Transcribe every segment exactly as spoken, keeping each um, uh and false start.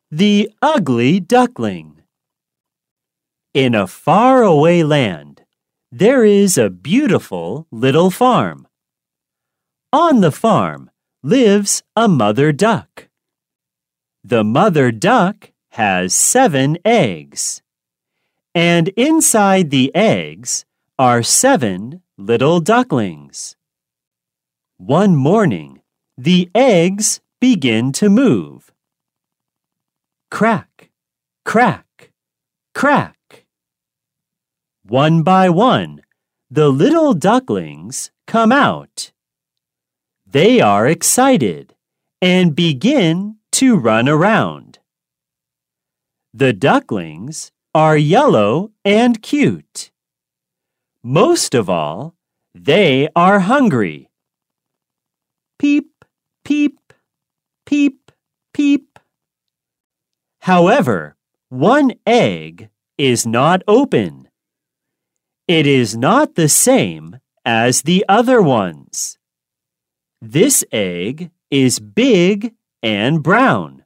The Ugly Duckling. In a far-away land, there is a beautiful little farm. On the farm lives a mother duck. The mother duck has seven eggs, and inside the eggs are seven little ducklings. One morning, the eggs begin to move. Crack, crack, crack. One by one, the little ducklings come out. They are excited and begin to run around. The ducklings are yellow and cute. Most of all, they are hungry. Peep, peep, peep, peep. However, one egg is not open. It is not the same as the other ones. This egg is big and brown.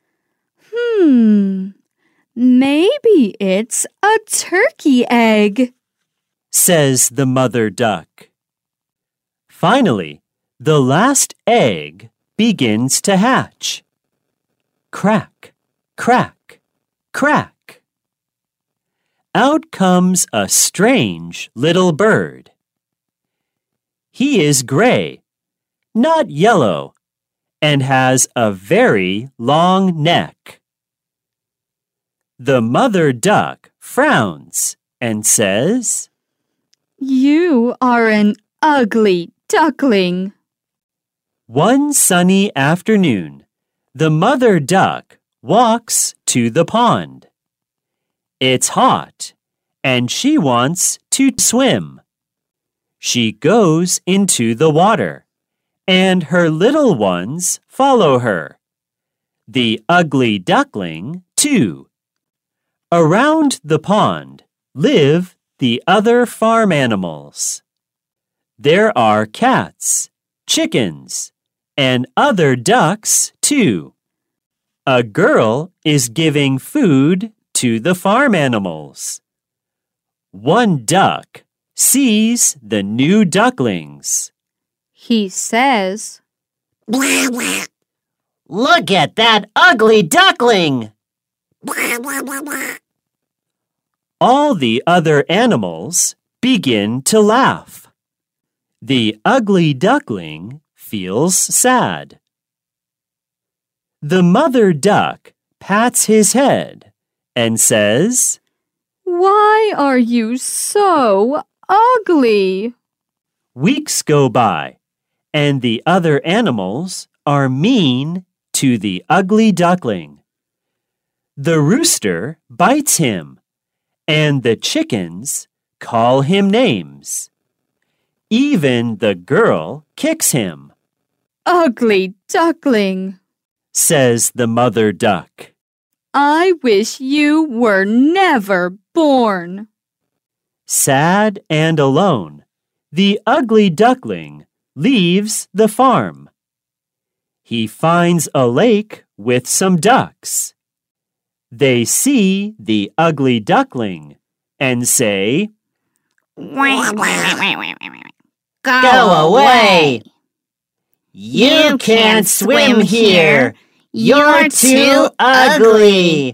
Hmm, maybe it's a turkey egg, says the mother duck. Finally, the last egg begins to hatch. Crack, crack, crack. Out comes a strange little bird. He is gray, not yellow, and has a very long neck. The mother duck frowns and says, "You are an ugly duckling." One sunny afternoon, the mother duck walks to the pond. It's hot, and she wants to swim. She goes into the water, and her little ones follow her. The ugly duckling, too. Around the pond live the other farm animals. There are cats, chickens, and other ducks, too. A girl is giving food to the farm animals. One duck sees the new ducklings. He says, "Blah, blah, "Look at that ugly duckling!" blah, blah, blah, blah." All the other animals begin to laugh. The ugly duckling feels sad. The mother duck pats his head and says, "Why are you so ugly?" Weeks go by, and the other animals are mean to the ugly duckling. The rooster bites him, and the chickens call him names. Even the girl kicks him. "Ugly duckling," says the mother duck. "I wish you were never born." Sad and alone, the ugly duckling leaves the farm. He finds a lake with some ducks. They see the ugly duckling and say, Wah, wah. Go, "Go away. away! You can't swim here! You're too ugly!"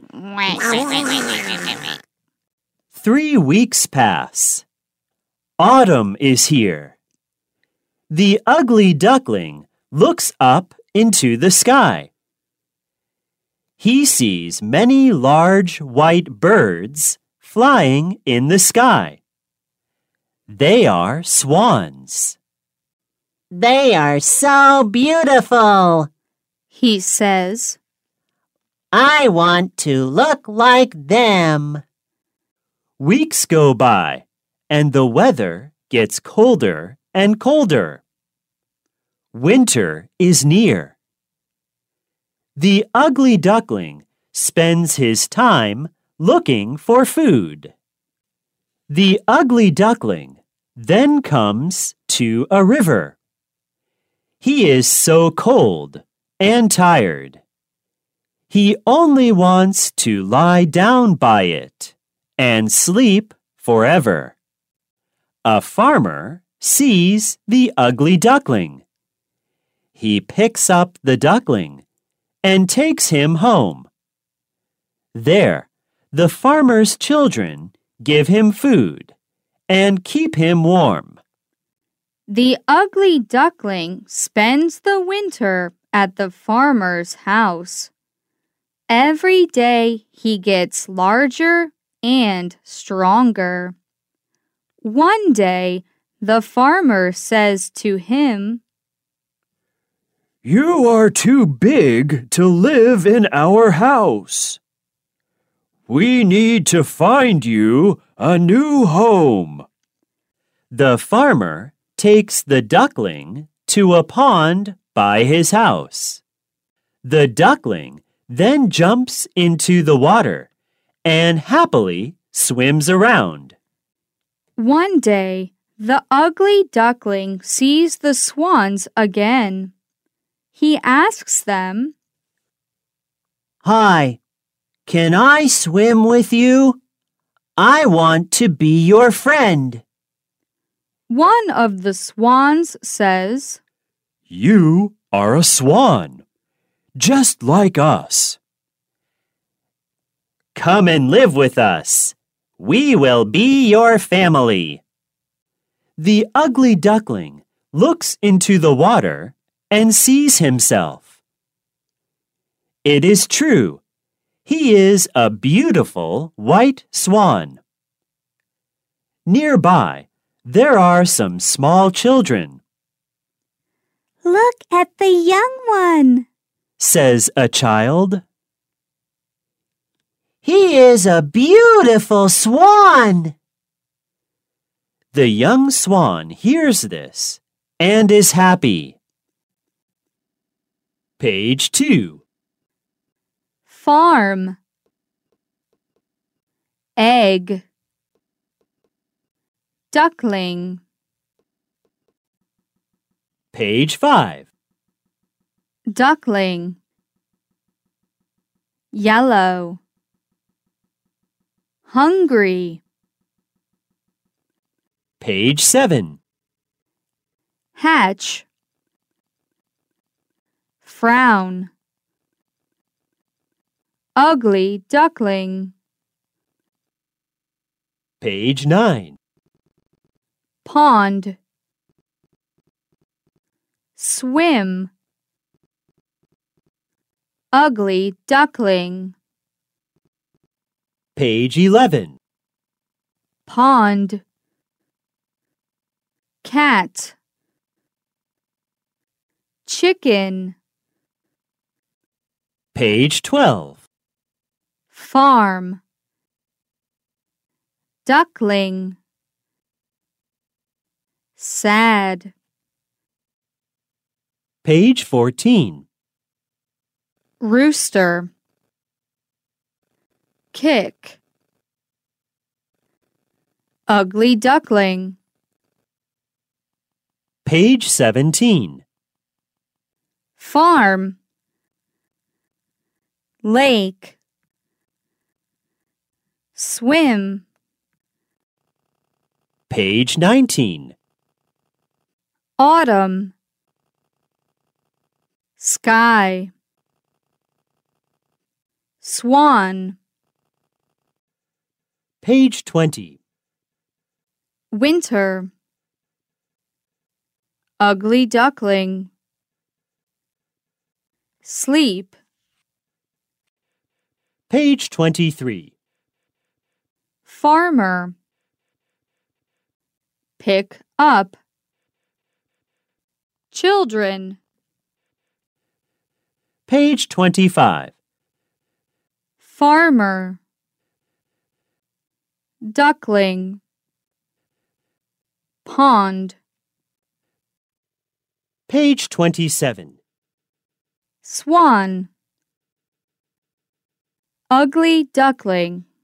Three weeks pass. Autumn is here. The ugly duckling looks up into the sky. He sees many large white birds flying in the sky. They are swans. They are so beautiful. He says, I want to look like them. Weeks go by, and the weather gets colder and colder. Winter is near. The ugly duckling spends his time looking for food. The ugly duckling then comes to a river. He is so cold and tired. He only wants to lie down by it and sleep forever. A farmer sees the ugly duckling. He picks up the duckling and takes him home. There, the farmer's children give him food and keep him warm. The ugly duckling spends the winter at the farmer's house. Every day he gets larger and stronger. One day, the farmer says to him, "You are too big to live in our house. We need to find you a new home." The farmer takes the duckling to a pond by his house. The duckling then jumps into the water and happily swims around. One day, the ugly duckling sees the swans again. He asks them, Hi, can I swim with you? I want to be your friend. One of the swans says, "You are a swan, just like us. Come and live with us. We will be your family." The ugly duckling looks into the water and sees himself. It is true. He is a beautiful white swan. Nearby, there are some small children. "Look at the young one," says a child. He is a beautiful swan. The young swan hears this and is happy. Page two. Farm. Egg. Duckling. Page five. Duckling. Yellow. Hungry. Page seven. Hatch. Frown. Ugly duckling. Page nine. Pond. Swim. Ugly duckling. Page eleven. Pond. Cat. Chicken. Page twelve. Farm. Duckling. Sad. Page fourteen. Rooster. Kick. Ugly duckling. Page seventeen. Farm. Lake. Swim. Page nineteen. Autumn. Sky. Swan. Page twenty. Winter. Ugly duckling. Sleep. Page twenty-three. Farmer. Pick up. Children. Page twenty-five. Farmer. Duckling. Pond. Page twenty-seven. Swan. Ugly duckling.